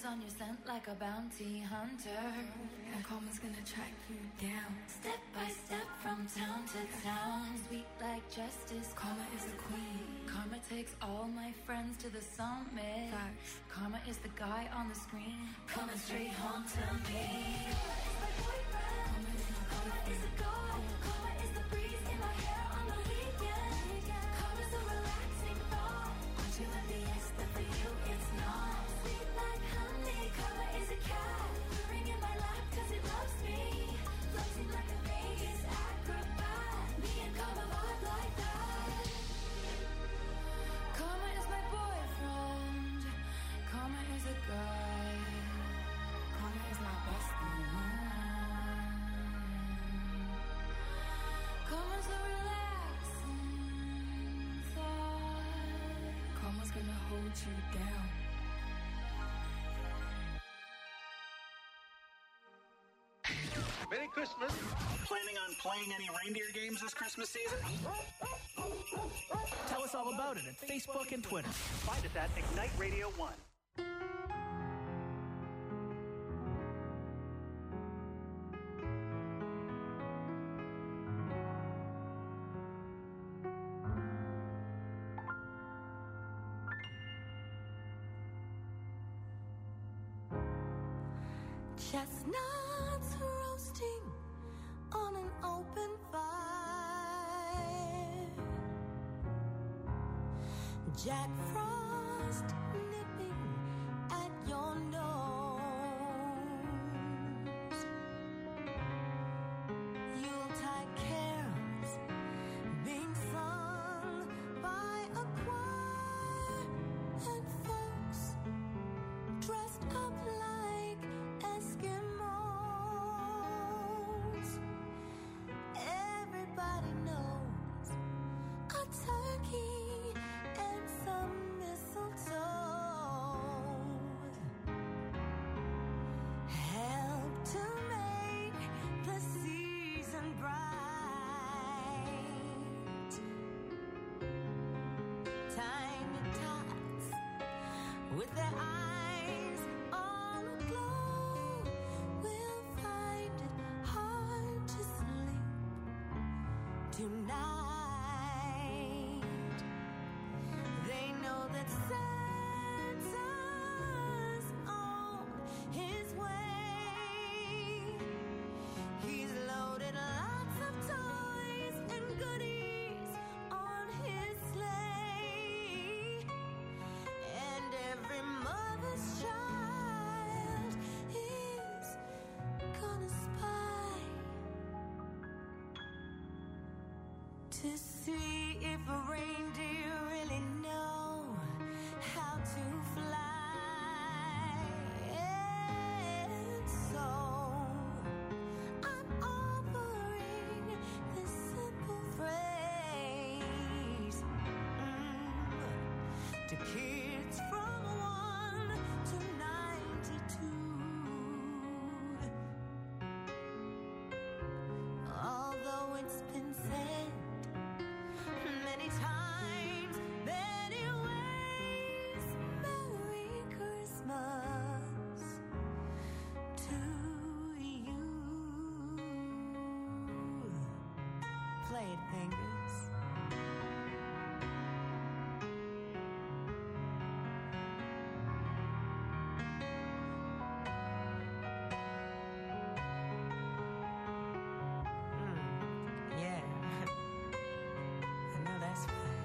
on your scent like a bounty hunter. And karma's gonna track you down. Step by step from town to town. Sweet like justice. Karma is the queen. Karma takes all my friends to the summit. Facts. Karma is the guy on the screen. Coming straight home to me. Karma is the god. Karma is the breeze in my hair on the weekend. Karma's a relaxing thought. Aren't you envious that for you it's not? Sweet like honey. Karma is a cat. Purring in my lap cause it loves me. Floating like a Vegas acrobat. Me and Karma vibe like that. Karma is my boyfriend. Karma is a guy. Karma is my bestie. Karma's a relaxing thought. Karma's gonna hold you down. Merry Christmas. Planning on playing any reindeer games this Christmas season? Tell us all about it at Facebook and Twitter. Find us at Ignite Radio 1. Chestnuts roasting on an open fire. Jack Frost nipping at your nose. Yuletide carols being sung by a choir, and folks dressed up like Eskimos. Everybody knows a turkey and some mistletoe help to make the season bright. Tiny tots with their eyes all aglow will find it hard to sleep tonight. They know that Santa's on his way. He's loaded lots of toys and goodies on his sleigh. And every mother's child is gonna spy to see if a reindeer really know how to fly. And so I'm offering this simple phrase to kids from 1 to 92. Although it's been said many times, many ways, Merry Christmas to you. Play it, fingers. Yeah. I know that's right.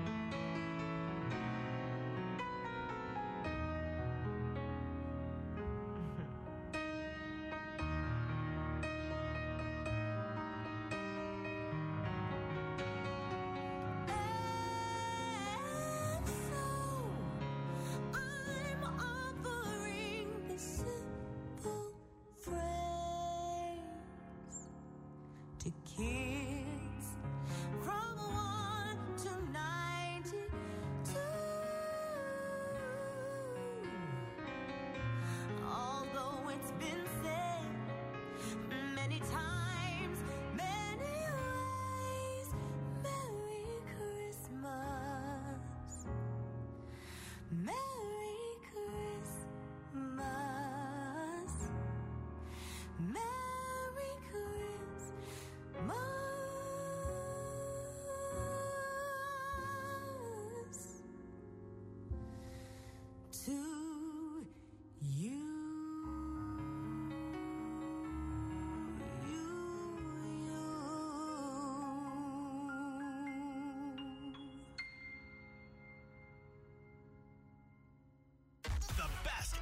And so I'm offering this simple phrase to kids from 1 to 92. Although it's been said many times, many ways, Merry Christmas. Merry Christmas.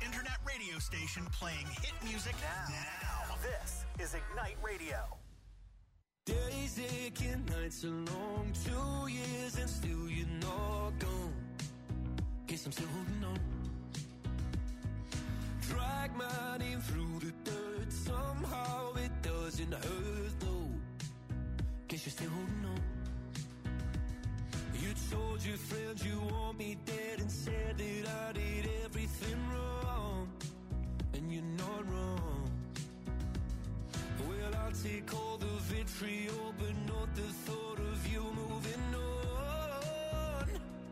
internet radio station playing hit music now. This is Ignite Radio. Days aching, nights are long, 2 years and still you're not gone. Guess I'm still holding on. Drag my name through the dirt, somehow it doesn't hurt though. Guess you're still holding on. You told your friends you want me dead and said that I did everything wrong. And you're not wrong. Well, I'll take all the vitriol, but not the thought of you moving on.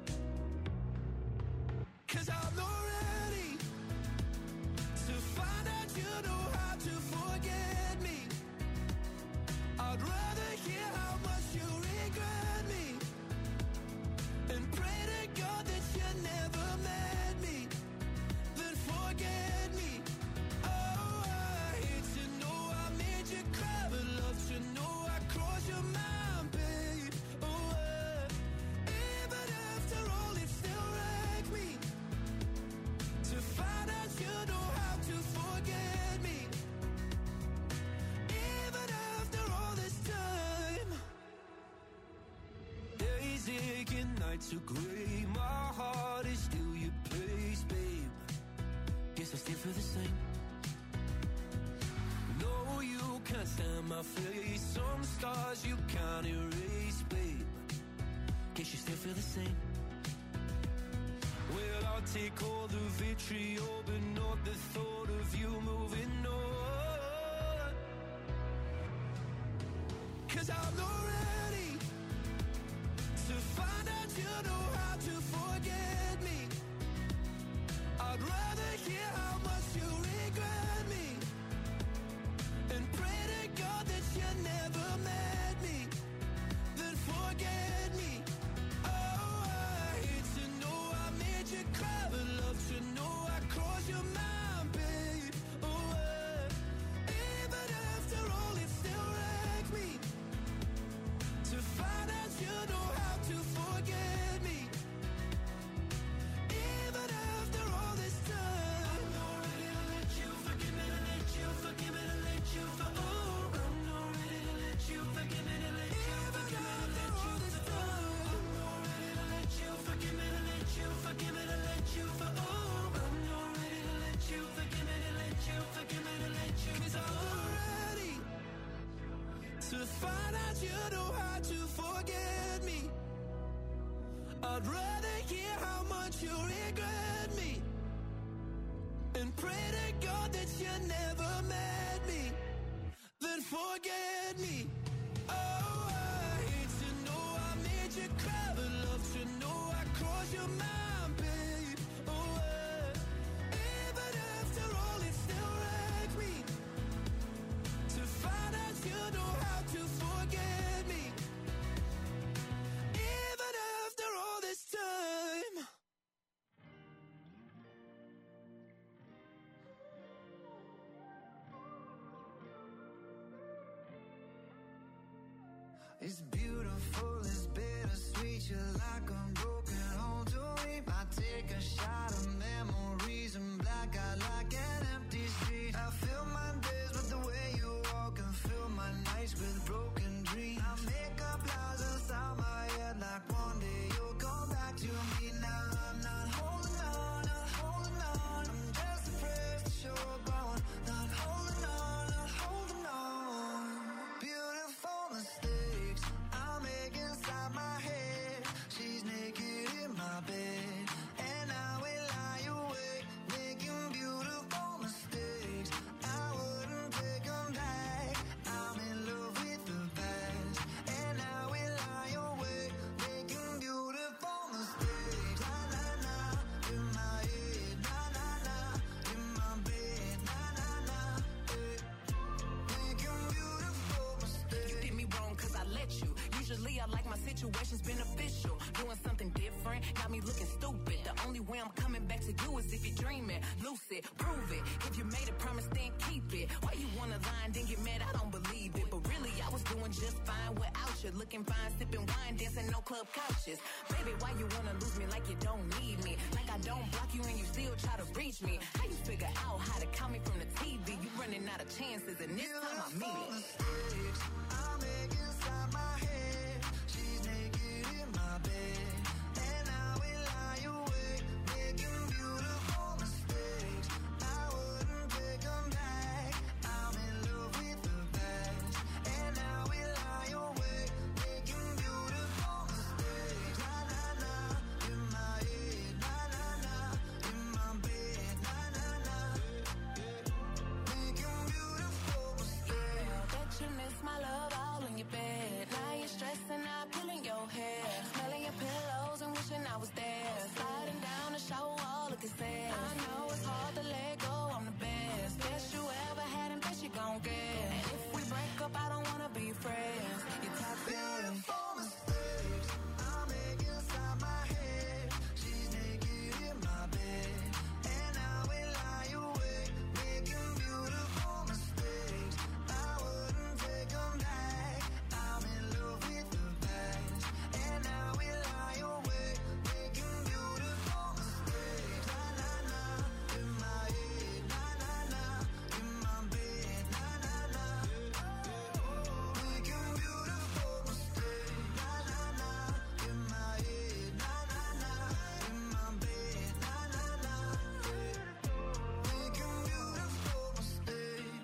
'Cause I'm not ready to find out you know how to forget me. I'd rather hear how much you regret me and pray to God that you never met me, then forget me. Oh, I hate to know I made you cry, but love to know I crossed your mind, babe. Oh, even after all, it still wrecks me to find out you know how to forget me. Even after all this time, days aching, nights are gray. My heart is still your place, babe. Guess I still feel the same. No, you can't stand my face. Some scars you can't erase, babe. Guess you still feel the same. Well, I'll take all the vitriol, but not the thought of you moving on. 'Cause I'm not ready to find out you know how to forget me. I'd rather hear how much you regret me and pray to God that you never met me, then forget me. Oh, I hate to know I made you cry, but love to know I crossed your mind, babe. Oh, even after all, it still wrecks me to find out you know how to forget me. Even after all this time, I'm not ready to let you forgive me, to let you forgive me, to let you for. Oh, I'm not ready to let you forgive me, to let you forgive me, to let you for. I'm not ready to let you forgive me, to let you forgive me, to let you for. Oh, I'm not ready to let you forgive me, to let you forgive me, to let you. 'Cause I'm not ready to find out you know how to forget me. I'd rather hear how much you regret me and pray to God that you never met me, then forget me. Oh, I hate to know I made you cry, but love to know I crossed your mind, babe. Oh, even after all, it still wrecks me to find out you know how to forget me. Even after all this time. It's beautiful, it's bittersweet. You're like a broken home to me. I take a shot of memories and black out like an empty street. I fill my days with the way you walk and fill my nights with broken dreams. I make up lies inside my head like one day you'll come back to me. Now I'm not holding on, not holding on. I'm just afraid to show up on. Not holding on, not holding on. Beautiful mistakes I make inside my head. She's naked in my bed, and I will lie awake, making beautiful mistakes. I wouldn't take them back. I'm in love with the past, and I will lie awake, making beautiful mistakes. Na na na, in my head. Na na na, in my bed. Na na na, making beautiful mistakes. You did me wrong 'cause I let you. Usually I like my situations beneficial. Doing something different got me looking stupid. The only way I'm coming back to you is if you're dreaming. Lucid, prove it. If you made a promise, then keep it. Why you wanna lie and then get mad? I don't believe it. But really, I was doing just fine without you. Looking fine, sipping wine, dancing no club couches. Baby, why you wanna lose me like you don't need me? Like I don't block you and you still try to reach me. How you feel caught me from the TV. You running out of chances, and this time I mean it. Mistakes I make inside my head. She's naked in my bed, and I will lie awake, making beautiful mistakes. I wouldn't take them back. I'm in love with the past, and I will lie awake, making beautiful mistakes. Na na na, in my head. Na na na, in my bed. Na na na, making beautiful mistakes. Bet you miss my love all in your bed. Now you're stressing out, pulling your hair, smelling your pillows and wishing I was there. Sliding down the shower wall, looking sad. I know it's hard to let go. I'm the best you ever had, and best you gon' get. And if we break up, I don't wanna be friends. You're toxic. Beautiful mistakes I make inside my head. She's naked in my bed, and I will lie awake, making beautiful mistakes. I wouldn't take them back. I'm in love with the past, and I will lie awake, making beautiful mistakes. Na na na, in my head. Na na na, in my bed. Na na na, making beautiful mistakes. Na na na, in my head. Na na na, in my bed. Na na na, making beautiful mistakes.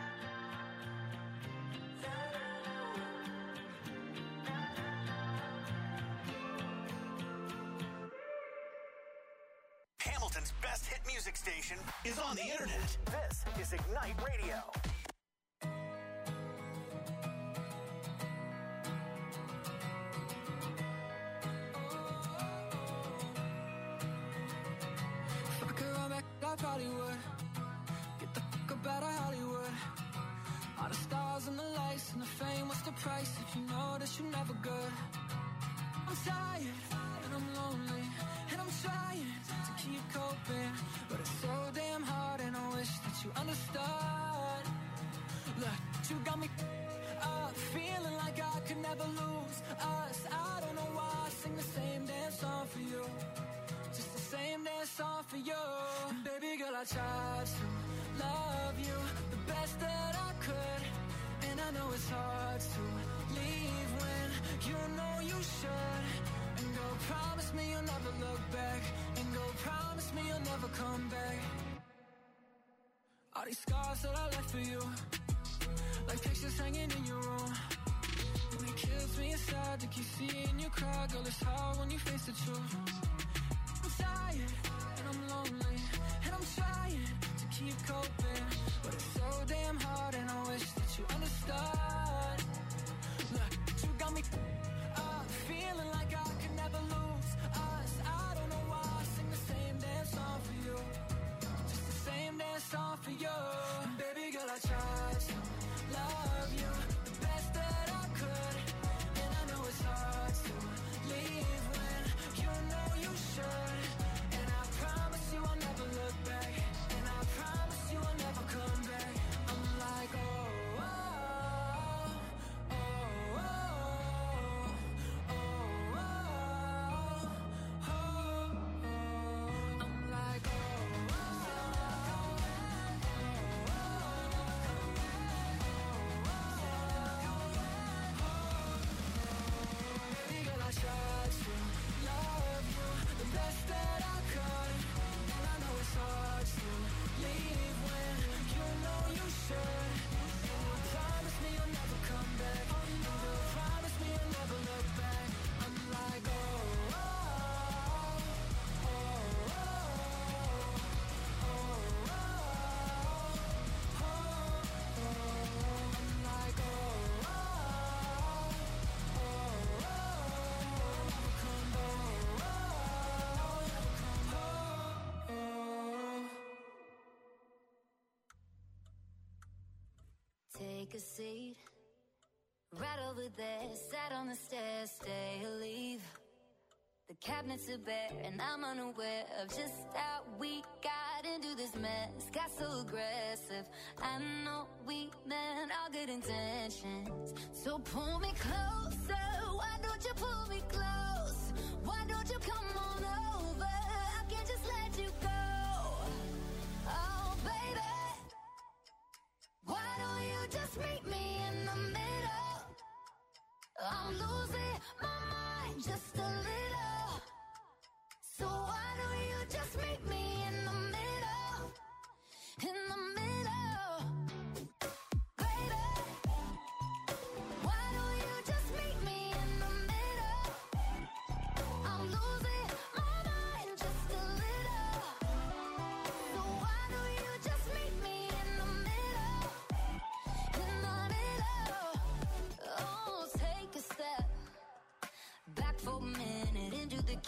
Hamilton's best hit music station is on the internet. This is Ignite Radio. If I could run back, I probably would. Get the fuck up out of Hollywood. All the stars and the lights and the fame, what's the price if you know that you're never good? I'm tired and I'm lonely and I'm trying to keep coping, but it's so damn hard and I wish that you understood. Look, you got me feeling like I could never lose us. I don't know why I sing the same damn song for you, just the same damn song for you. And baby girl, I tried to love you the best that I could, and I know it's hard to leave when you know you should. And go promise me you'll never look back, and go promise me you'll never come back. All these scars that I left for you, like pictures hanging in your room, and it kills me inside to keep seeing you cry. Girl, it's hard when you face the truth. I'm tired and I'm lonely and I'm trying to keep coping, but it's so damn hard and I wish that you understood. Look, you got me feeling like I could never lose us. I don't know why I sing the same damn song for you, just the same damn song for you. And baby girl, I tried to love you the best that I could, and I know it's hard to leave when you know you should. And I promise you I'll never look back, and I promise you I'll never come back. I'm like, oh, oh, oh, oh, oh, oh, oh, oh. I'm like, oh, baby girl, I tried to love you the best that I could, and I know it's hard to leave when you know you should. And you promise me you'll never come back, and you promise me you'll never look back. I'm like, oh, oh, oh, oh, oh, oh, oh, oh. I'm like, oh, oh, oh, oh, never come back, oh. Take a seat right over there, sat on the stairs, stay or leave. The cabinets are bare and I'm unaware of just how we got into this mess. Got so aggressive. I know we meant all good intentions, so pull me closer. Why don't you pull me close? Why don't you come on over? I can't just let you go. Oh baby,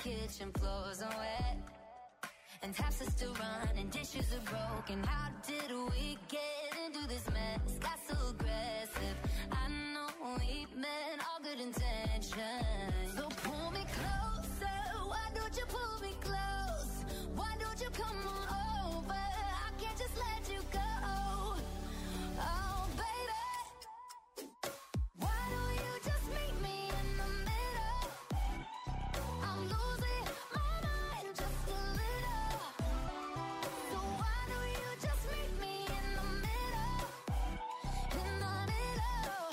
kitchen floors are wet, and taps are still running, dishes are broken. How did we get into this mess? Got so aggressive. I know we meant all good intentions. So pull me closer. Why don't you pull me close? Why don't you come on over? I can't just let you go. Oh, baby, why don't you just meet me in the middle? I'm losing my mind just a little. So why don't you just meet me in the middle? In the middle.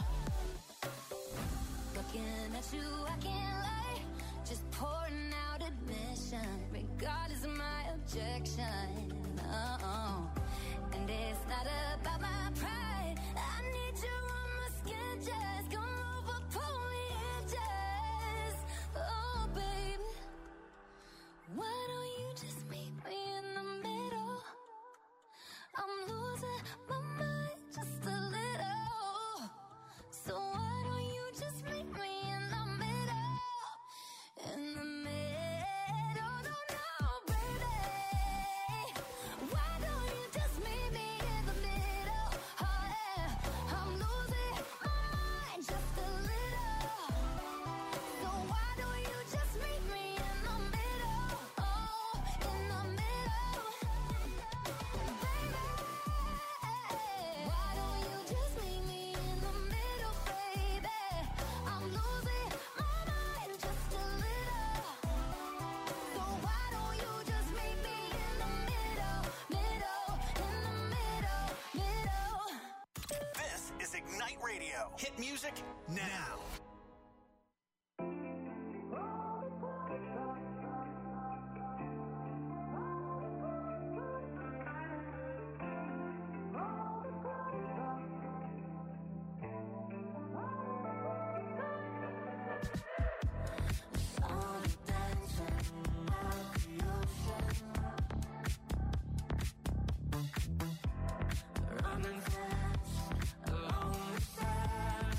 Looking at you, I can't lie. Just pouring out admission, regardless of my objection. Oh, and it's not about my pride. I need you on my skin, just come over, pull me in, just. Oh, baby, why don't you just meet me in the middle? I'm losing my mind just a little. So why don't you just meet me in the middle? In the middle, no, baby. Why don't you just meet me in the middle? Oh, yeah. I'm losing my mind just a little. So why don't you just meet me in the middle? Oh, in the middle. Baby, why don't you just meet me in the middle, baby? I'm losing my mind just a little. So why don't you just meet me in the middle, in the middle. This is Ignite Radio. Hit music now. Running fast along the sand.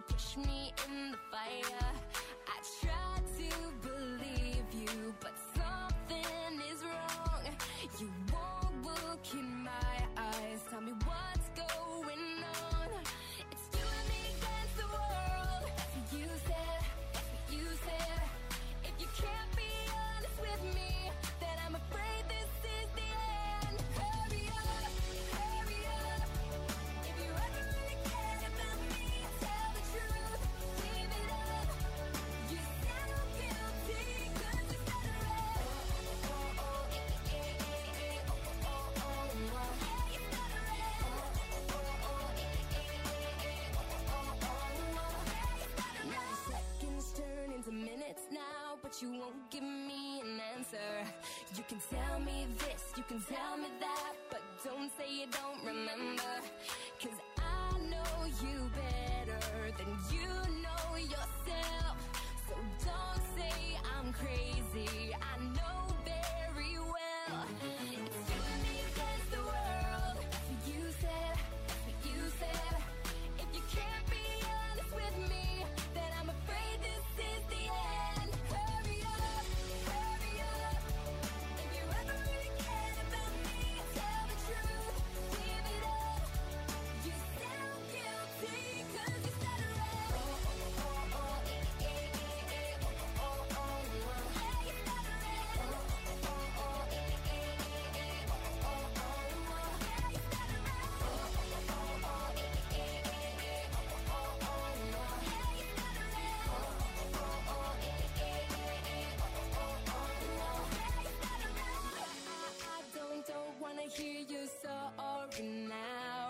push me in the fire. I try to believe you, but something is wrong. You won't look in my eyes. Tell me what's going on. It's you and me against the world. That's what you said. That's what you said. If you can't be honest with me, then I'm afraid this is the end. Hurry up, hurry up. If you ever really cared about me, tell the truth, leave it up. You sound guilty 'cause you said it right. Oh, oh, oh, yeah, yeah, yeah, yeah. Oh, oh, oh, oh, yeah, you said it right. Oh, oh, oh, yeah, yeah, yeah. Oh, oh, oh, yeah, you said it right. Now seconds turn into minutes now, but you won't give me an answer. You can tell me this, you can tell me that, but don't say you don't remember. 'Cause I know you better than you know yourself. So don't say I'm crazy, I know very well. It's you and me against the world. That's what you said, that's what you said. If you can't be honest with me, then I'm afraid this is the end. Hurry up, hurry up. If you ever really cared about me, tell the truth, leave it up. You sound guilty 'cause you said it right. Oh, oh, oh, oh, yeah, yeah, yeah. Oh, oh, oh, yeah, you said it right. Oh, oh, oh, yeah, yeah, yeah. Oh, oh, oh, yeah, you said it right. Oh, oh, oh, yeah, yeah, yeah. Oh, oh, oh, yeah, you said it right. Oh, oh, oh, yeah, yeah, yeah. Oh, oh, oh, yeah, you said it right. I don't wanna hear you sorry now.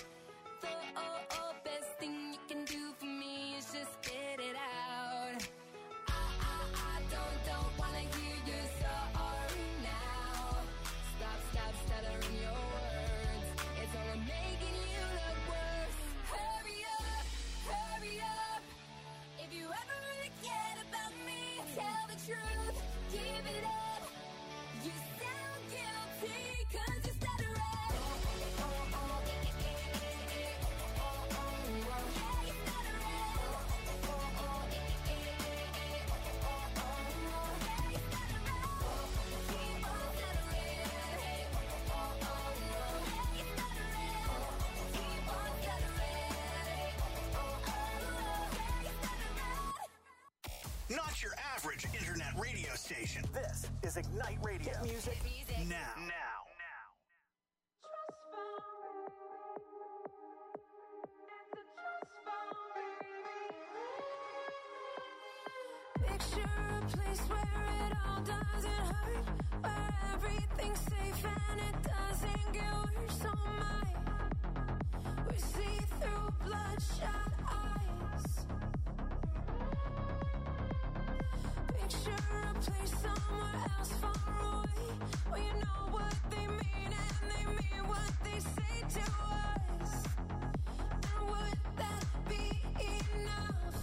The best thing you can do for me is just spit it out. I don't wanna hear you sorry now. Stop stuttering your words. It's only making you look worse. Hurry up, hurry up. If you ever really cared about me, tell the truth, give it up. You sound guilty 'cause you said it right. Oh, oh, oh, oh, yeah, yeah, yeah. Oh, oh, oh, yeah, you said it right. Oh, oh, oh, yeah, yeah, yeah. Oh, oh, oh, yeah, you said it right. Keep on stuttering. Oh, oh, yeah, you said it right. Keep on stuttering. Oh, oh, yeah, you said it right. Not your average internet radio station. This is Ignite Radio. Hit music Now. Picture a place where it all doesn't hurt, where everything's safe and it doesn't get worse. Oh my, we see through bloodshot eyes. Picture a place somewhere else far away, where you know what they mean and they mean what they say to us. And would that be enough?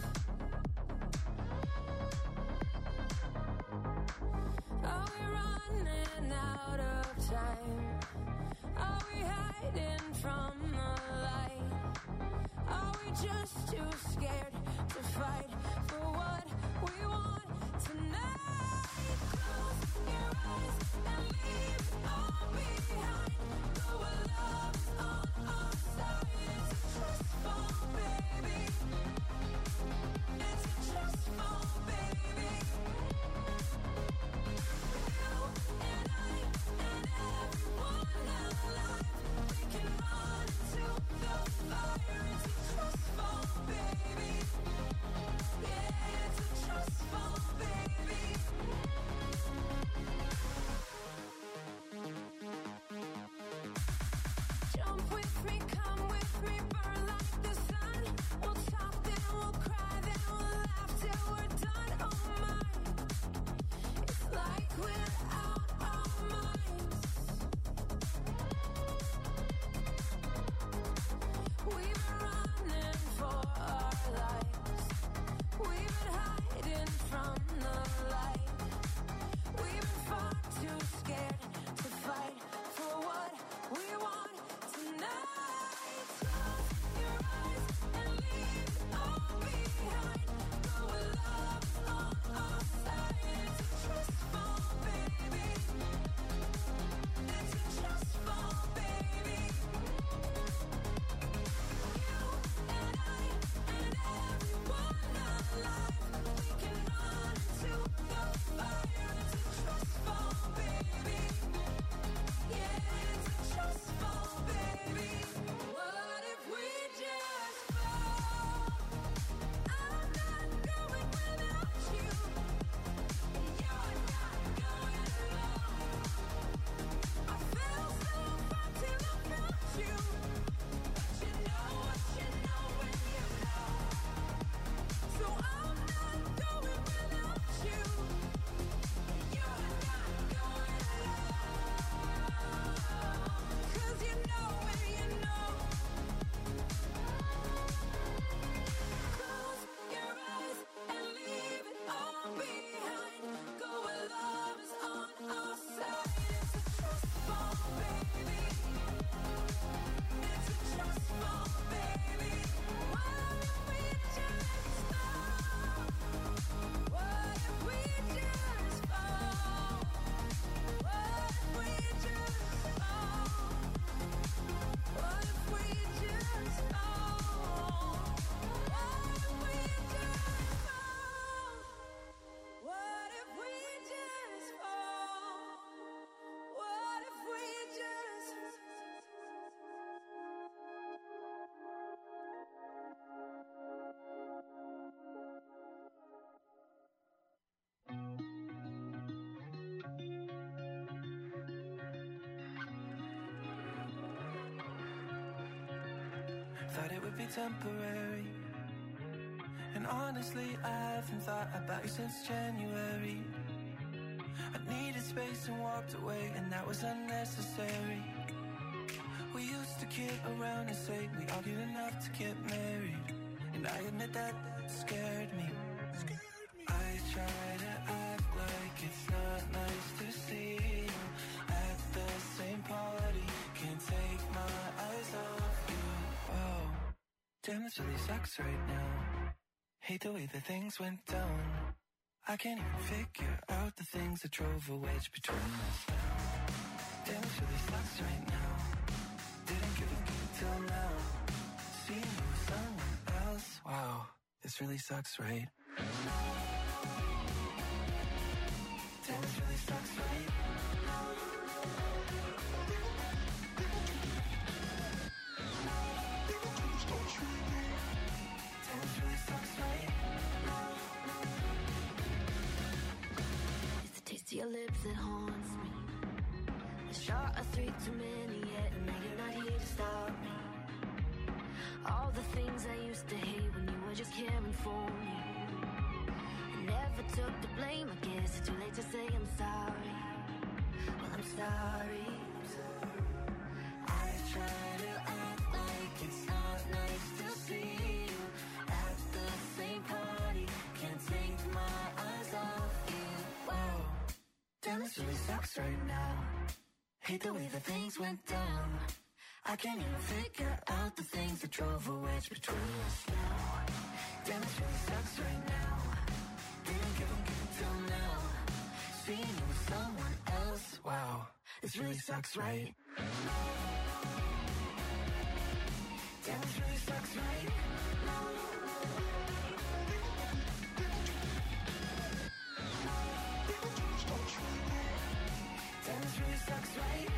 Are we running out of time? Are we hiding from the light? Are we just too scared to fight for what we want tonight? Close your eyes and leave it all behind. Know our love is on our side. It's a trust fall, baby. It's a trust fall, baby. You and I and everyone alive, we can run into the fire. It's a trust fall, baby. thought it would be temporary. And honestly, I haven't thought about you since January. I needed space and walked away, and that was unnecessary. We used to kid around and say we argued enough to get married, and I admit that scared me. I try to act like it's not nice to see you at the same party. Can't take my eyes off you. Whoa, damn, this really sucks right now. Hate the way that things went down. I can't even figure out the things that drove a wedge between us now. Damn, this really sucks right now. Didn't give a good till now. Seeing you with someone else. Wow, this really sucks, right? Damn, this really sucks, right? Damn, this really sucks, right? It's the taste of your lips that haunts me. A shot of 3 too many yet, and now you're not here to stop me. All the things I used to hate when you were just caring for me. I never took the blame, I guess it's too late to say I'm sorry. Well, I'm sorry. I try to act like it's not nice to see you at the same party. Can't take my eyes off you. Whoa, damn, this really sucks right now. Hate the way that things went down. I can't even figure out the things that drove a wedge between us now. Damn, this really sucks right now. Didn't give a good till now. Seeing you with someone else. Wow, this really sucks, right? Damn, this really sucks, right? Damn, this really sucks, right?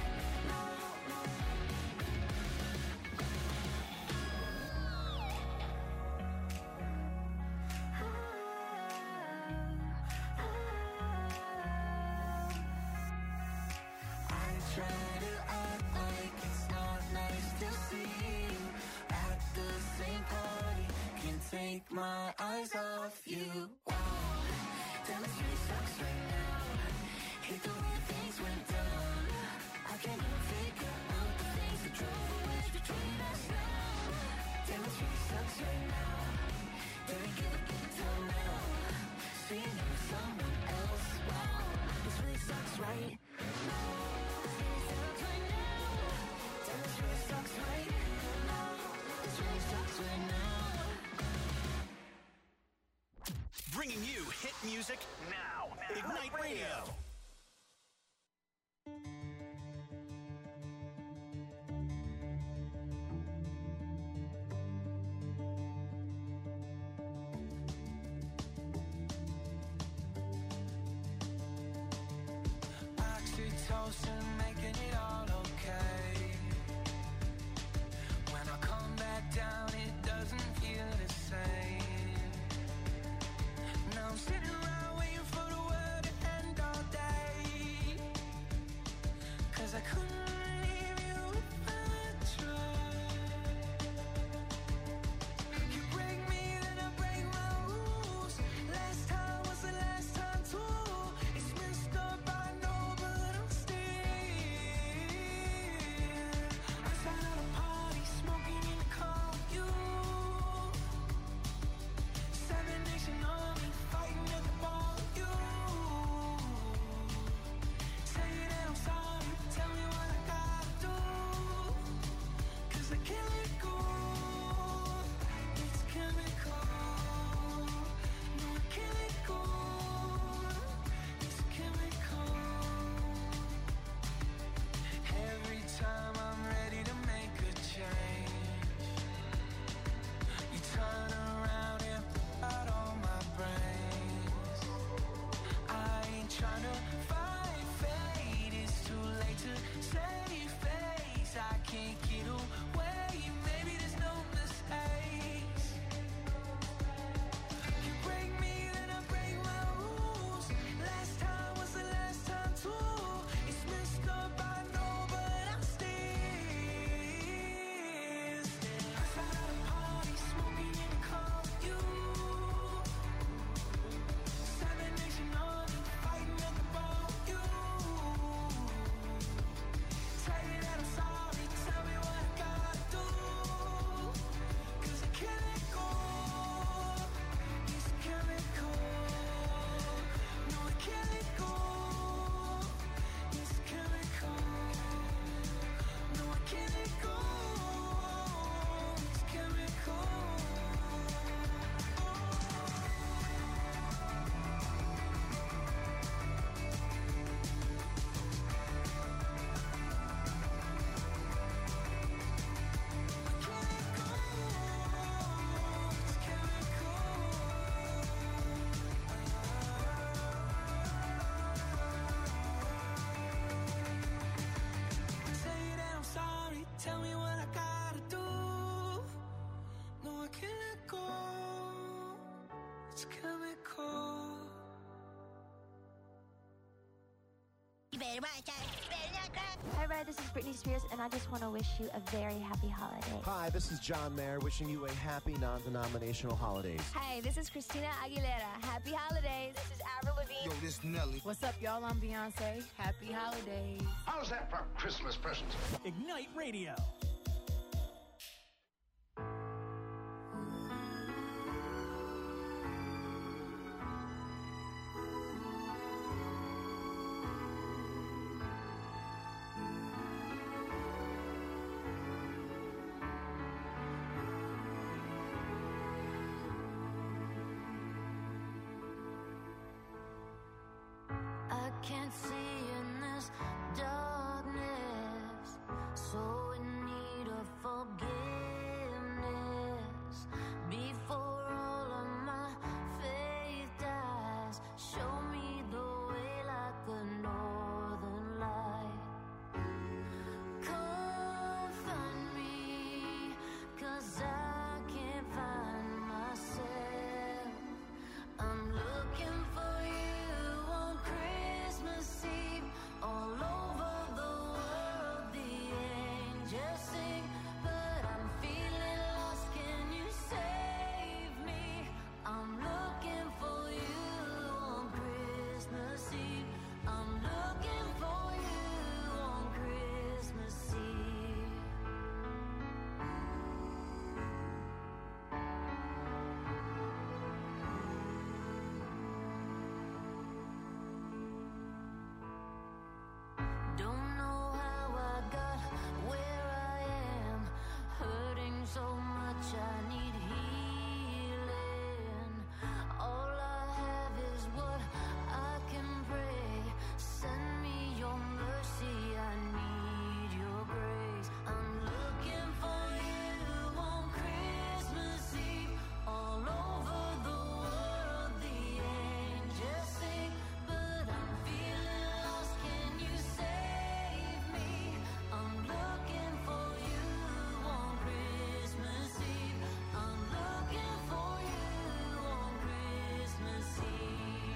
Try to act like it's not nice to see you at the same party. Can't take my eyes off you. Wow, damn, this really sucks right now. Hate the way things went down. I can't even figure out the things that drove a wedge between us now. Damn, this really sucks right now. Didn't give a good till now. Seeing you with someone else. Wow, this really sucks, right? Bringing you hit music now. Ignite Radio. Oxytocin, making it all okay. When I come back down, it doesn't feel the same. Now I'm sitting around waiting for the world to end all day. 'Cause I couldn't leave you if I tried. You break me, then I break my rules. Last time was the last time too. It's messed up, I know, but I'm staying. Hi, Red. This is Britney Spears, and I just want to wish you a very happy holiday. Hi, this is John Mayer, wishing you a happy non-denominational holidays. Hi, this is Christina Aguilera. Happy holidays. This is Avril Lavigne. Yo, this Nelly. What's up, y'all? I'm Beyonce. Happy holidays. How's that for Christmas presents? Ignite Radio. I can't see in this darkness, so in need of forgiveness. Before all of my faith dies, show me the way like the northern light. Come find me, 'cause I can't find myself. I'm looking for you on Christmas Eve, all over the world the angels sing, but I'm feeling lost, can you save me? I'm looking for you on Christmas Eve, I'm looking for you on Christmas Eve. Don't know how I got where I am, hurting so much I need healing. All I have is what I can pray. Send me your mercy, I need your grace. I'm looking for you on Christmas Eve, all over the world the angels sing, but I'm feeling lost, can you save me? I'm looking for you on Christmas Eve, I'm looking for you on Christmas Eve.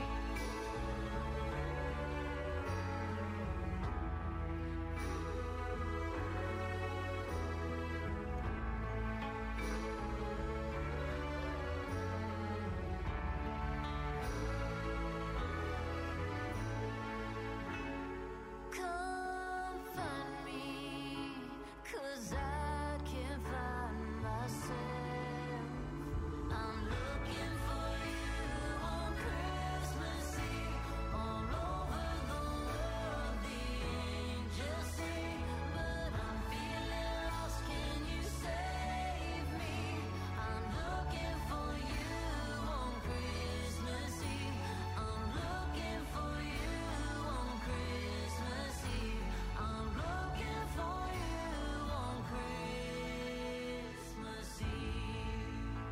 Come find me, 'cause I can't find myself. I'm looking for you on Christmas Eve, all over the world the angels sing, but I'm feeling lost, can you save me? I'm looking for you on Christmas Eve, I'm looking for you on Christmas Eve, I'm looking for you on Christmas Eve.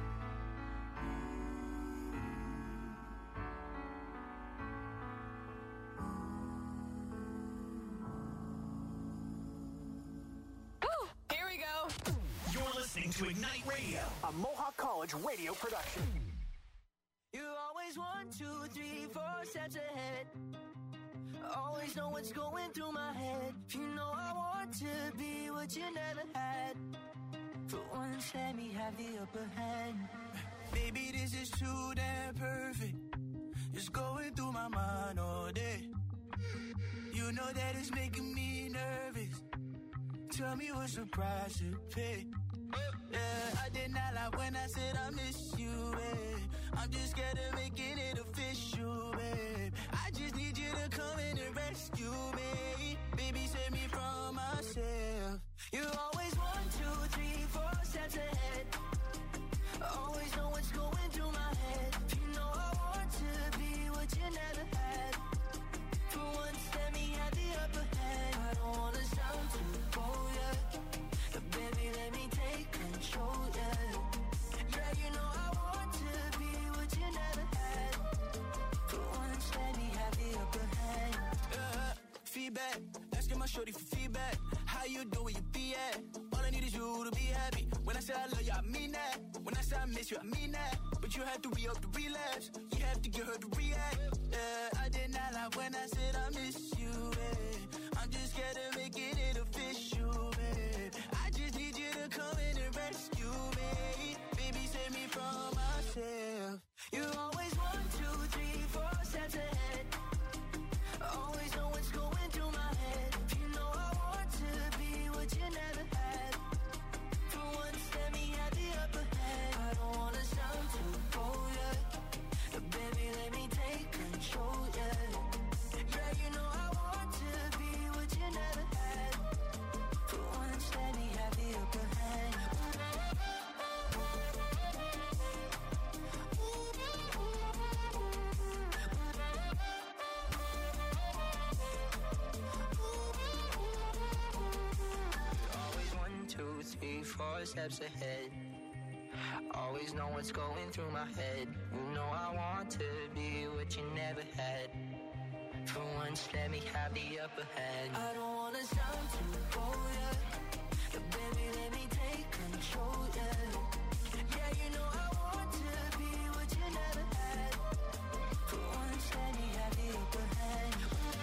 Here we go. You're listening to Ignite Radio, A Mohawk College radio production. You always 1, 2, 3, 4 steps ahead. Always know what's going through my head. You know I want to be what you never had. For once, let me have the upper hand. Baby, this is too damn perfect. It's going through my mind all day. You know that it's making me nervous. Tell me what's the price to pay. Yeah, I did not lie when I said I miss you, babe. I'm just scared of making it official, babe. I just need you to come in and rescue me. Baby, save me from myself. You always 1, 2, 3, 4 steps ahead. Always know what's going through my head. You know I want to be what you never had. For once, let me have the upper hand. I don't wanna sound too bold, yeah. But baby, let me take control, yeah. Yeah, you know I want to be what you never had. For once, let me have the upper hand. Feedback, asking my shorty for feedback. How you do where you be at? All I need is you to be happy. When I say I love you, I mean that. When I say I miss you, I mean that. But you have to re-up the relapse. You have to get her to react. I did not lie when I said I miss you, I'm just scared to make it official, I just need you to come in and rescue me. Baby, save me from myself. You always 1, 2, 3, 4 steps ahead. Always know what's going through my head. You know I want to be what you never had. For once, let me have the upper hand. I don't wanna sound too bold, baby, let me take control, Yeah, you know I want to be what you never had. For once, let me have the upper hand. Always 1, 2, 3, 4 steps ahead. Always know what's going through my head. You know I want to be what you never had. For once, let me have the upper hand. I don't wanna sound too bold, baby, let me take control, Yeah, you know I want to be what you never had. For once, let me have the upper hand.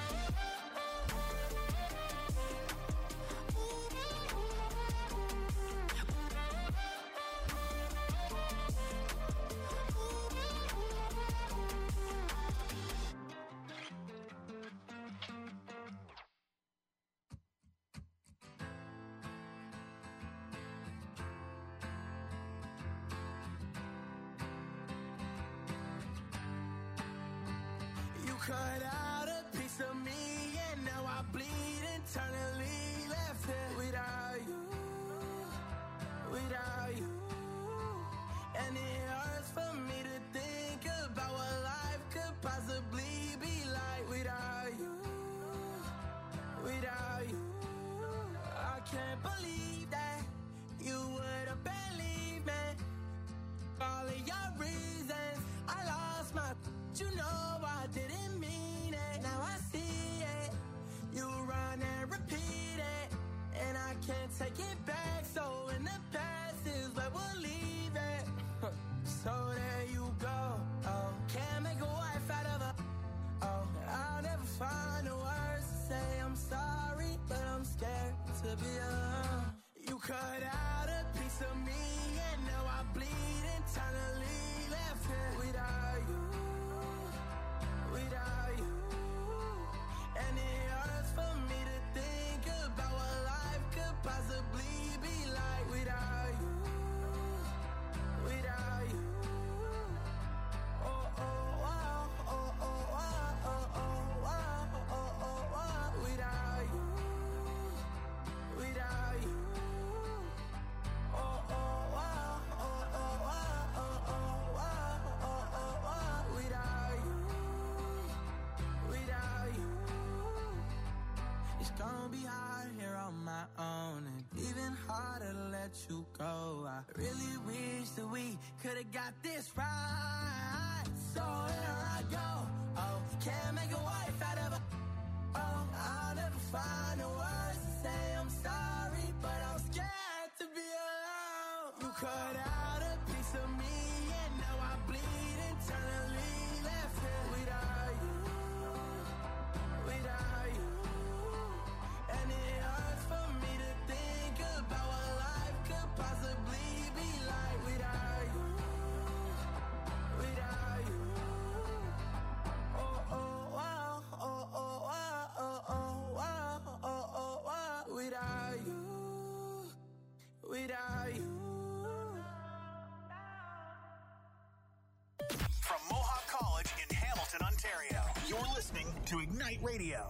Cut out a piece of me, and now I bleed internally. Left it without you, without you. And it hurts for me to think about what life could possibly be like without you, without you. I can't believe that you would have believed me. All of your reasons, I lost my, you know I didn't mean it. Now I see it. You run and repeat it, and I can't take it back. So in the past is where we'll leave it. So there you go. Oh, can't make a wife out of her. Oh, I'll never find the words to say I'm sorry, but I'm scared to be alone. You cut out a piece of me, and now I bleed internally. Left here without you, without you. And it hurts for me to think about what life could possibly be like without you, without you. Oh, oh, wow, oh, oh, wow, oh, oh, wow, oh, oh, wow, without you, without you. Oh, oh, wow, oh, oh, wow, oh, oh, wow, oh, oh, wow, without you, without you. It's gonna be hard here on my own, and even harder to let you go. I really wish that we could've got this right. So here I go. Oh, can't make a wife out of her. Oh, I'll never find the words to say I'm sorry, but I'm scared to be alone. You cut out a piece of me, and now I bleed internally. Left here without you, without you. And it hurts for me to think about what life could possibly be like without you, without you. Oh, oh, wow, oh, oh, wow, oh, oh, wow, oh, oh, wow, without you, without you. From Mohawk College in Hamilton, Ontario, you're listening to Ignite Radio.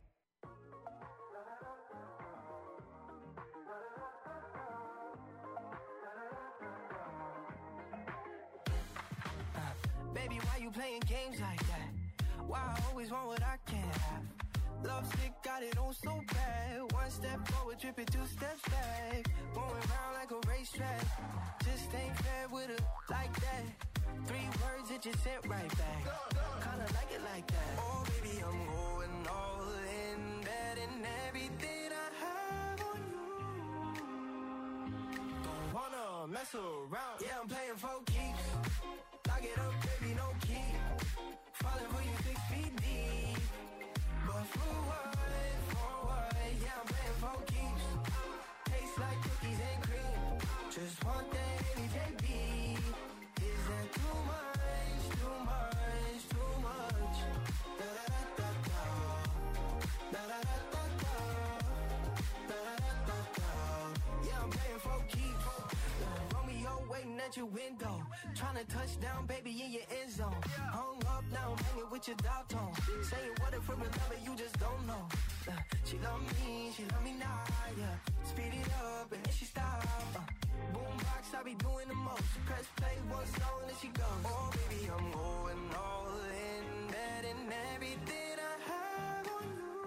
Baby, why you playing games like that? Why I always want what I can't have? Love sick, got it on so bad. One step forward, tripping 2 steps back. Going round like a racetrack. Just ain't fair with her like that. 3 words that you sent right back. Kinda like it like that. Oh, baby, I'm going all in. Betting everything I have on you. Don't wanna mess mess around. Yeah, I'm playing for keeps. Lock it up, baby, no key. Falling for you 6 feet deep. But for what? Yeah, I'm playing for keeps. Tastes like cookies and cream. Just want that AJB. Is that too much? Too much? Too much? Da da da da da. Da da da da da. Da da da da da. Yeah, I'm playing for keeps. Romeo waiting at your window. Trying to touch down, baby, in your end zone. Hung up now, I'm hanging with your dog tone. Saying what if we're in love and you just don't know. She love me now, yeah. Speed it up and then she stop. Boombox, I be doing the most. Press play one song and then she goes. Oh, baby, I'm going all in. Betting everything I have on you.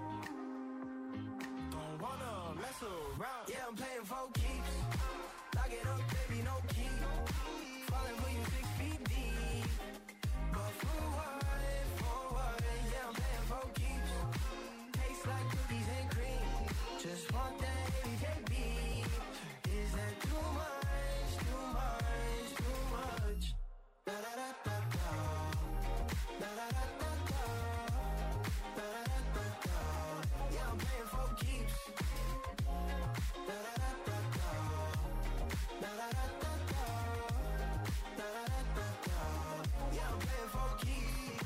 Don't wanna mess around. Yeah, I'm playing for keeps. Lock it up, baby, no key. Falling for you 6 feet deep. But for what? Yeah, I'm playing for keeps. Tastes like cookies and cream. Just want that AJB. Is that too much? Too much? Too much? Da da da da da. Da da da da da. Da da da da da. Yeah, I'm playing for keeps. Da da da da da. Da da da da da. Da da da da da. Yeah, I'm playing for keeps.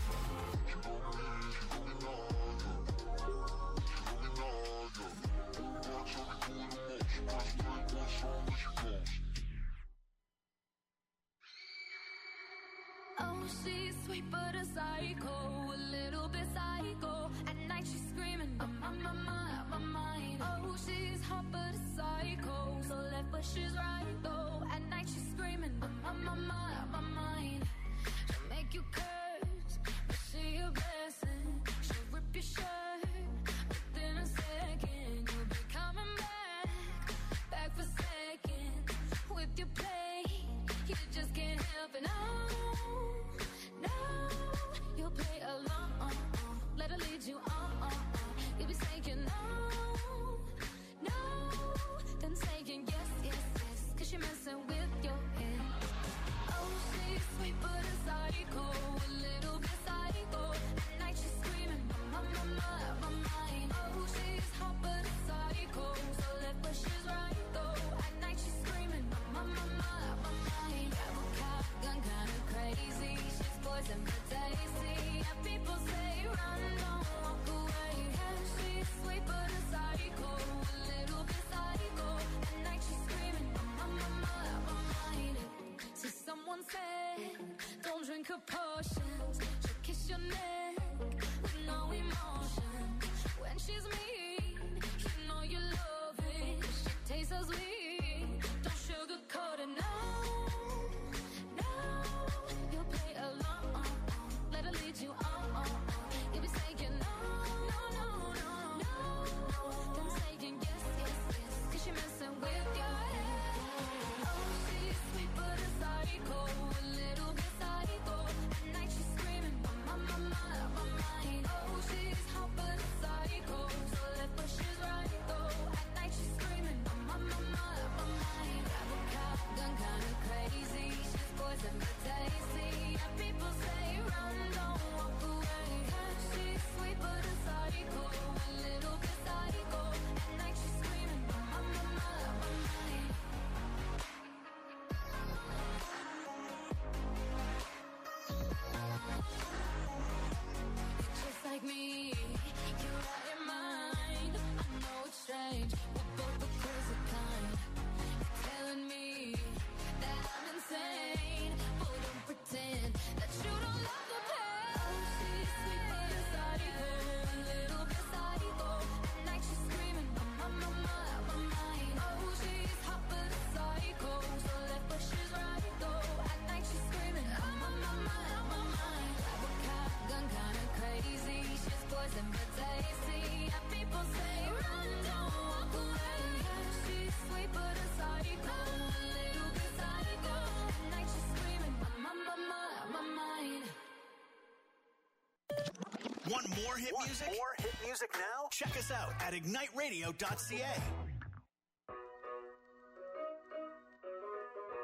Oh, she's sweet but a psycho, a little bit psycho. At night she's screaming, I'm on my mind. Oh, she's hot but a psycho, so left but she's right though. At night she's screaming, I'm on my mind. She'll make you curse, but she a blessing. She'll rip your shirt within a second. You'll be coming back for seconds. With your play, you just can't help it. No, you'll play along. Let her lead you on. You'll be saying no, then saying yes, 'cause she messing with your head. Oh, she's sweet but a psycho, a little bit psycho. At night she's screaming, my mind. Oh, she's hot but a psycho, so left but she's right though. At night she's screaming, my mind. Grab a cop, gun kinda crazy. She's poison but tasty. And people say run, don't walk away. Yeah, she's sweet but a psycho, a little bit psycho. At night she's screaming, my mind. See, someone said, don't drink her potions. She'll kiss your neck with no emotion. When she's mean, you know you love it. She tastes so sweet, don't sugarcoat it, no. You'll play along, let her lead you on. You'll be saying no, then saying yes, 'cause she messing with your head. Oh, she's sweet but a psycho, a little bit psycho. At night she's screaming, my mind. Oh, she's hot but a psycho, so left but she's right though. At night she's screaming, my mind. Grab a cop, gun kinda crazy. She's poison but tasty. And people say run, don't walk away. 'Cause she's sweet but a psycho, a little bit psycho. At night she's screaming, my mind. Just like me, you're out your mind. I know it's strange, we're both the crazy kind. You're telling me that I'm insane, but don't pretend that you don't love the pain. Oh, she's sweet but a psycho, a little bit psycho. At night she's screaming, my mind. Oh, she's hot but a psycho, so left but she's right though. At night she's screaming, my mind. Grab a cop, gun kinda crazy. She's poison but tasty. And people say run, don't walk away. She's sweet but a psycho, a little bit psycho. At night she's screaming, my mind. Want more hit music? More hit music now? Check us out at igniteradio.ca.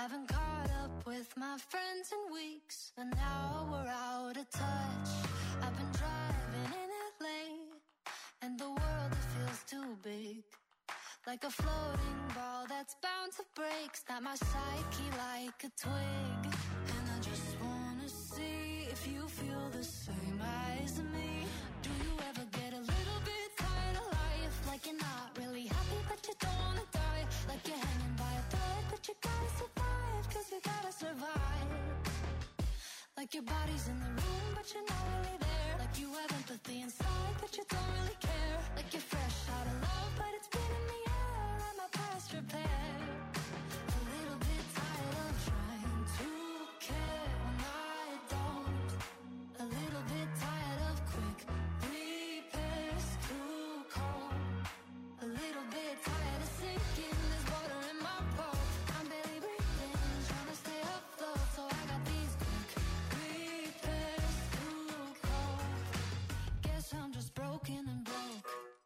Haven't caught up with my friends in weeks, and now we're out of touch. I've been driving in LA, and the world, it feels too big. Like a floating ball that's bound to break. Snap my psyche like a twig. And I just wanna see if you feel the same as me. Do you ever get a little bit tired of life? Like you're not really happy but you don't wanna die. Like you're hanging by a thread but you gotta survive. Cause you gotta survive. Like your body's in the room but you're not really there. Like you have empathy inside but you don't really care. Like you're fresh out of love but it's been in the air. And my past repair. A little bit tired of trying to care when I don't. A little bit tired of quick repairs, too cold. A little bit tired of sinking, there's water in my boat. I'm barely breathing, trying to stay afloat. So I got these quick repairs, too cold. Guess I'm just broken and broke.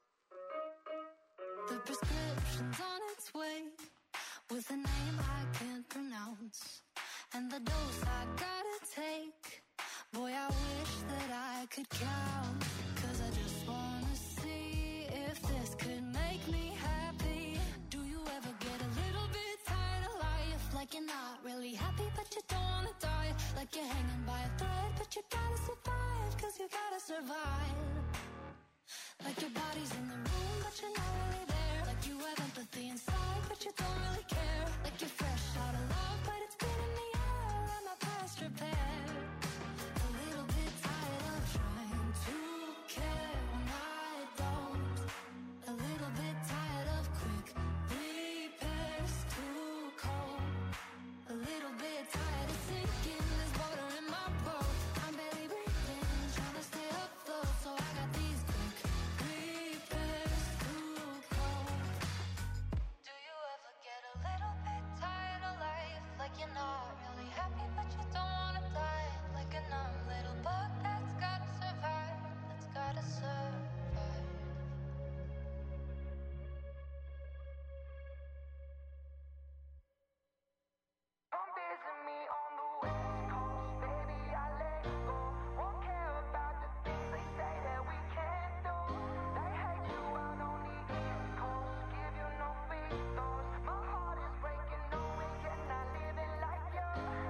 The prescription's on its way, with a name I can't pronounce, and the dose I gotta take. Boy, I wish that I could count. Cause I just wanna see if this could make me happy. Do you ever get a little bit tired of life? Like you're not really happy but you don't wanna die. Like you're hanging by a thread but you gotta survive. Cause you gotta survive. Like your body's in the room but you're not really there. Like you have empathy inside but you don't really care. Like you're fresh out of love but it's been in the air. And my past repair. A little bit tired of trying to care when I don't. A little bit tired of quick repairs, too cold. A little bit tired of sinking, there's water in my boat. I'm barely breathing, trying to stay afloat. So I got these quick repairs, too cold. Do you ever get a little bit tired of life? Like you're not really happy but you don't wanna die. Like a numb little bug that's gotta survive. That's gotta survive. Come visit me on the West Coast, baby, I let go. Won't care about the things they say that we can't do. They hate you out on the East Coast, give you no free throws. My heart is breaking, knowing you're not living like you.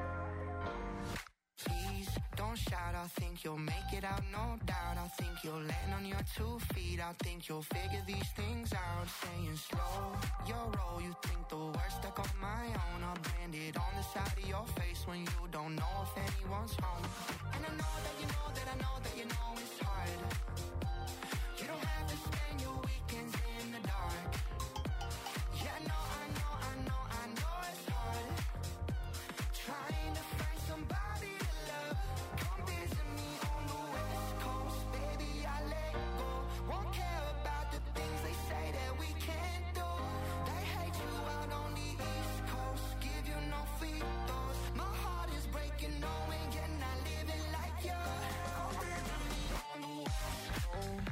Please don't shout, I think you'll make it out, no doubt. I think you'll land on your 2 feet. I think you'll figure these things out. Saying slow your roll, you think the worst stuck on my own. I'll brand it on the side of your face when you don't know if anyone's home. And I know that you know that I know that you know it's hard. You don't have to spend your weekends in the dark. Yeah, I know it's hard. Trying to find somebody to love. Come visit me on the West Coast, baby, I let go. Won't care about the things they say that we can't do. They hate you out on the East Coast, give you no free throws. My heart is breaking, knowing you're not living like you. Come visit me on the West Coast.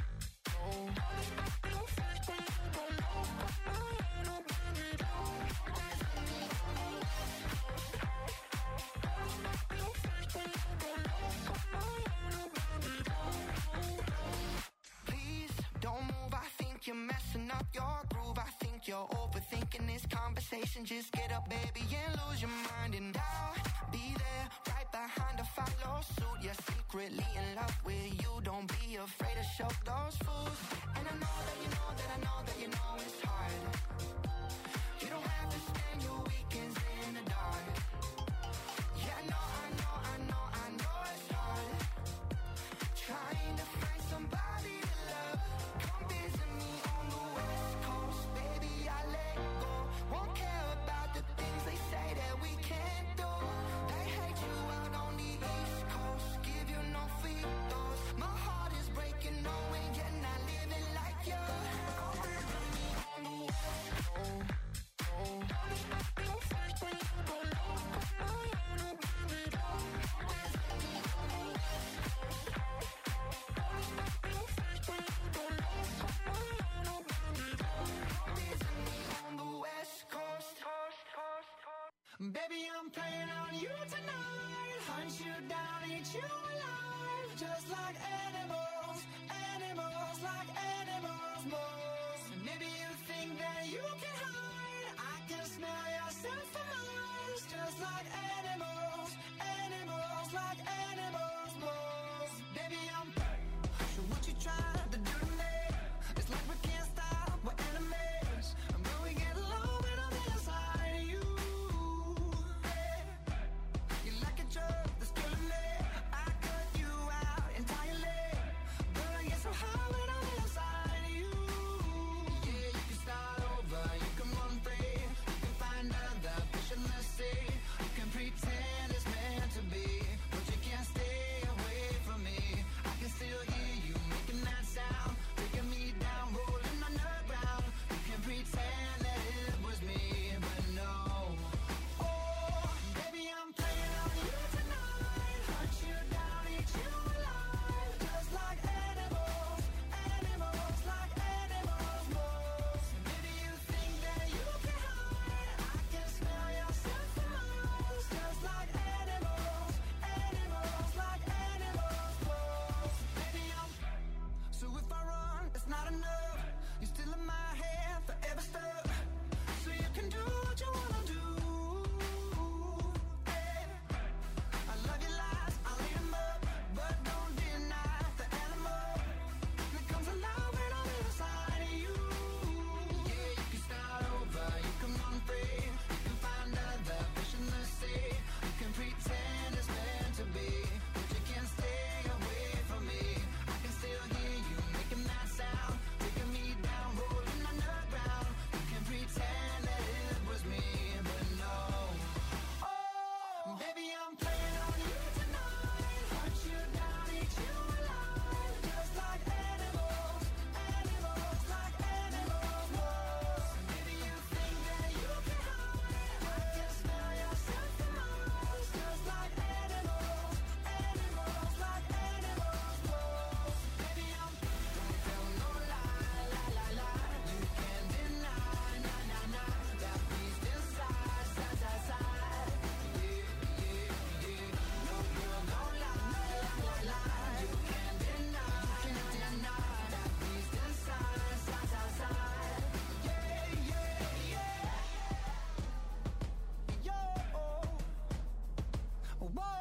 Please don't move, I think you're messing up your groove. I think you're overthinking this conversation. Just get up, baby, and lose your mind. And I'll be there, right behind to follow suit. You're secretly in love with you. Don't be afraid to show those fools. And I know that you know that I know that you know it's hard. You don't have to spend your weekends in the dark. Yeah, I know it's hard. Trying to find somebody to love. Come visit me on the West Coast, baby, I let go. Won't care about the things they say that we can't do. They hate you out on the East Coast, give you no free throws. My heart is breaking, knowing you're not living like you. Come visit me on the West Coast. Baby, I'm playing on you tonight. Hunt you down, eat you alive. Just like animals, animals, like animals, moles. Maybe you think that you can hide. I can smell yourself for miles. Just like animals, animals, like animals, moles. Baby, I'm so what you trying to do to me? It's like we can't stop, we're enemies. And when we get low, we're on the inside of you. You're like a drug that's killing me. I cut you out entirely, but I get so high when I'm inside of you. Yeah, you can start over, you can run free, you can find other fish in the sea. You can pretend it's meant to be, but you can't stay away from me. I can still hear you making that sound, taking me down, rolling on the ground. You can pretend that it was me, but no. Oh, baby, I'm playing on you tonight. Hunt you down, eat you alive. Just like animals, animals, like animals, moles. Maybe you think that you can hide. I can smell yourself for miles. Just like animals, animals, like animals, moles. Baby, I'm so if I run, it's not enough. You're still in my head, forever stuck. So you can do what you wanna do. Hey, I love your lies, I'll eat 'em up, but don't deny the animal that comes alive when I'm inside of you. Yeah, you can start over, you can run free, you can find other fish in the sea. You can pretend it's meant to be, but you can't stay away from me. I can still hear you making that sound, taking me down, rolling on the ground. You can pretend that it was me, but no. Oh, baby, I'm playing on you tonight. Hunt you down, eat you alive. Just like animals, animals, like animals, moles. Maybe you think that you can hide. I can smell yourself for miles. Just like animals, animals, like animals, moles. Baby, I'm don't tell no lie, lie, lie, lie. You can't deny, nah, nah, nah. That beast inside, side, side, side. Yeah, yeah, yeah. No, girl, don't lie, lie, lie, lie. You can't deny, that beast inside, side, side, side. Yeah, yeah, yeah. Yo, whoa,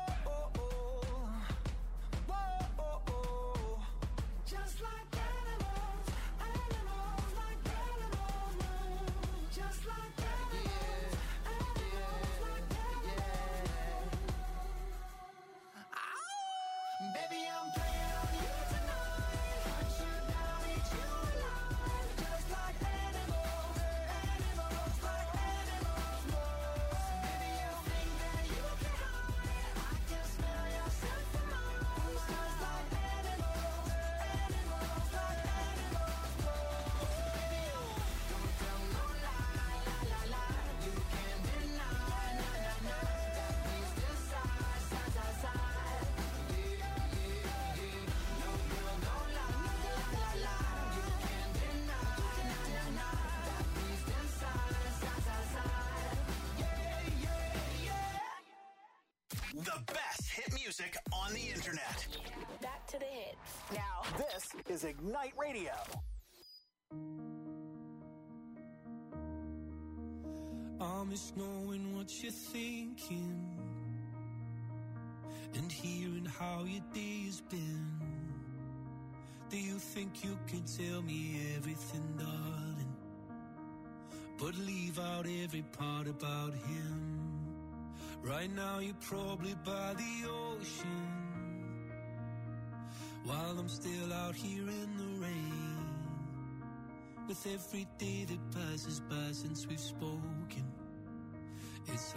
whoa. Just like animals, animals, like animals, just like animals, animals, like animals. Baby, I'm playing on you tonight. Hunt you down, eat you alive. Just like animals, animals, like animals, moles. Maybe you think that you can hide. I can smell yourself for miles. Just like animals, animals, like animals, moles. Baby, don't tell no lie, lie, lie, lie. You can't deny, nah, nah, nah. That beast inside, side, side, side. Yeah, yeah, yeah. No, girl, don't lie, lie, lie, lie. You can't deny, nah, nah, nah. That beast inside, side, side, side. Yeah, yeah, yeah. The best hit music on the internet. Back to the hits. Now, this is Ignite Radio. I miss knowing what you're thinking and hearing how your day has been. Do you think you can tell me everything, darling, but leave out every part about him? Right now you're probably by the ocean, while I'm still out here in the rain. With every day that passes by since we've spoken, it's